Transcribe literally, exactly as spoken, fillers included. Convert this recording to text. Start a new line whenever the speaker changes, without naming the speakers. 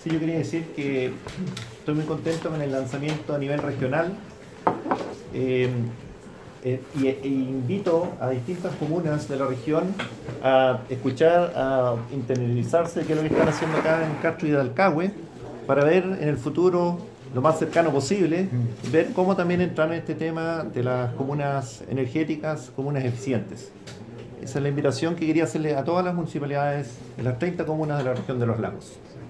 Sí, yo quería decir que estoy muy contento con el lanzamiento a nivel regional eh, eh, y, e invito a distintas comunas de la región a escuchar, a interiorizarse de qué es lo que están haciendo acá en Castro y Dalcahue para ver en el futuro lo más cercano posible, ver cómo también entrar en este tema de las comunas energéticas, comunas eficientes. Esa es la invitación que quería hacerle a todas las municipalidades de las treinta comunas de la región de los lagos.